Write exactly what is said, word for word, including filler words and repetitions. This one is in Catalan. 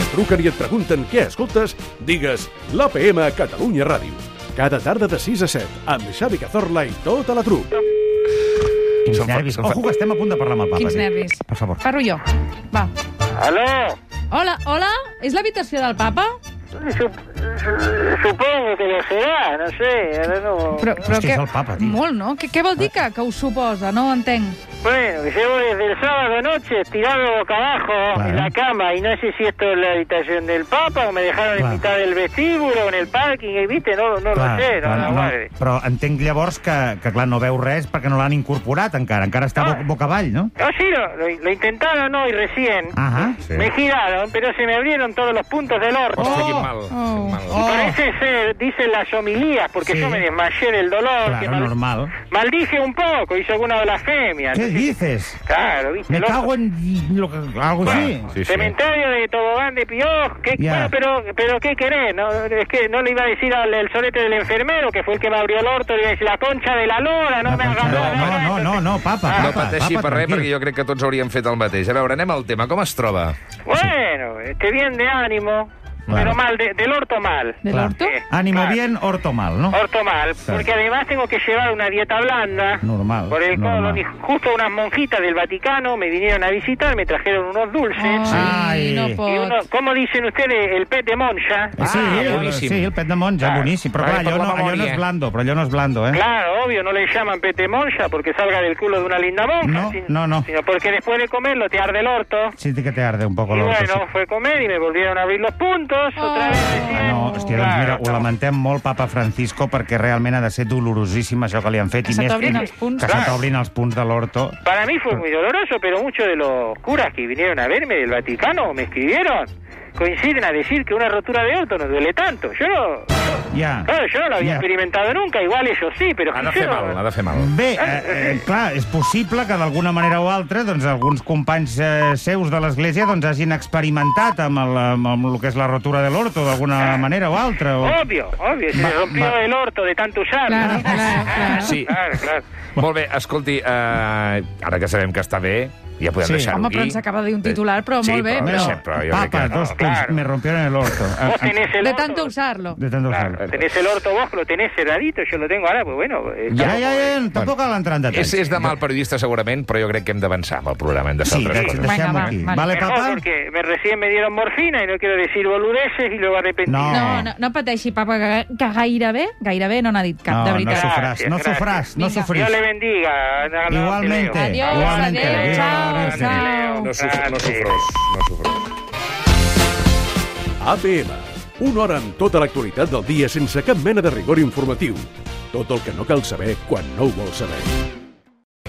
truquen i et pregunten què escoltes, digues l'A P M Catalunya Ràdio. Cada tarda de sis a set, amb Xavi Cazorla i tota la trup. Quins nervis. Ojo, que estem a punt de parlar amb el papa. Quins nervis. Per favor. Parlo jo. Va. Aló. Hola, hola? És l'habitació del papa? Sup supongo que lo será, no sé, ara no... Però, però Hòstia, què... és el papa, tio. Molt, no? Què, què vol dir que, que us suposa? No ho entenc. Bueno, que llevo desde el sábado noche tirado boca abajo Claro. en la cama y no sé si esto es la habitación del Papa o me dejaron Claro. en mitad del vestíbulo o en el parking, y viste, no, no Clar, lo sé, no, clar, no, no, guarde. però entenc llavors que, que clar, no veu res perquè no l'han incorporat encara. Encara està Ah. bo boca avall, no? No, sí, lo, lo, lo intentaron hoy recién. Ajá. Sí. Me giraron, pero se me abrieron todos los puntos del orto. Hòstia, quin Oh. mal. Oh. Quin mal. Oh. Parece ser, dicen las homilías, porque Sí. yo me desmayé del dolor. que Claro, normal. Maldije un poco, hice alguna blasfemia. ¿Qué Entonces, dices? Claro, viste. Me el orto. cago en lo que, algo así. Sí, sí. Cementerio de Tobogán de Pioj, ¿qué, Ya. bueno, pero, pero ¿qué querés? No, es que no le iba a decir al el solete del enfermero, que fue el que me abrió el orto, le iba a decir la concha de la lora, no La me concha hagas de- nada. no, no, no, no, papa, Ah, No papa, pateixi papa, per res, tranquil. perquè jo crec que tots hauríem fet el mateix. A veure, anem al tema. Com es troba? Bueno, este bien de ánimo, Claro. pero mal, de- del orto mal. ¿Del Clar. orto? Eh, Ánimo claro. bien, orto mal, ¿no? Orto mal, porque además tengo que llevar una dieta blanda. Normal, Por el normal. colon, y justo unas monjitas del Vaticano me vinieron a visitar, me trajeron unos dulces. Ai, Ai. no Y pot. uno, ¿cómo dicen ustedes? El pet de monja. Eh, Sí, Ah, el, boníssim. sí, el pet de monja, Clar. boníssim. Però Vale, clar, per allò la no, allò no memòria. és blando, però allò no és blando, eh? Claro, obvio, no le llaman pete monja porque salga del culo de una linda monja. No, sino, no, no. Sino porque después de comerlo te arde el orto. Sí, que te arde un poco Y l'orto. bueno, fue a comer y me volvieron a abrir los puntos. Oh. Otra vez Ah, decían, no, hòstia, doncs mira, ho lamentem molt, papa Francisco, perquè realment ha de ser dolorosíssim això que li han fet. Que i se més t'obrin que, els punts. Que se Clar. t'obrin els punts de l'orto. Para mí fue muy doloroso, pero muchos de los curas que vinieron a verme del Vaticano me escribieron. Coinciden a decir que una rotura de orto no duele tanto. Yo no, Ja. claro, yo no lo había Ja. experimentado nunca, igual ellos sí, pero Ha de yo fer no- mal, ha de fer mal. Bé, eh, eh, clar, és possible que d'alguna manera o altra doncs, alguns companys eh, seus de l'Església doncs, hagin experimentat amb el, amb, amb el que és la rotura de l'orto d'alguna manera o altra. O... Obvio, obvio, se Va- me rompió va. el orto de tanto usarlo. Claro, ¿no? claro, claro. Sí. Claro, claro. Molt bé, escolti, eh, ara que sabem que està bé, ja podem Sí. deixar-ho Home, aquí. però ens acaba de dir un titular, però sí, molt bé. Però, Però... deixem, però jo crec Papa, que... dos no, punts, claro. me rompieron el orto. Ah, Vos ah, tenés el De orto. tanto usarlo. de tanto Claro, usarlo. tenés el orto vos, lo tenés cerradito, yo lo tengo ahora, pues bueno. eh, Ja, estamos- ja, ja, tampoc cal entrar en detalls. És, és de mal periodista, segurament, però jo crec que hem d'avançar amb el programa. Hem de fer Sí, altres de- coses. Venga, deixem-ho va, aquí. vale. Vale, Mejor papa? porque me, recién me dieron morfina y no quiero decir boludeces y luego arrepentirme. No. No, no, no pateixi, papa, que, que gairebé, gairebé no n'ha dit cap, No, de no veritat. sofràs, Gracias, no gracias. sofràs, no Vinga. sofrís. Dios le bendiga. No, no, Igualmente. te leo. Adiós, Igualmente. adéu, Viva ciao, la Virgen. ciao. No, sofr no sofrós, no sofrós. A P M, una hora amb tota l'actualitat del dia sense cap mena de rigor informatiu. Tot el que no cal saber quan no ho vols saber.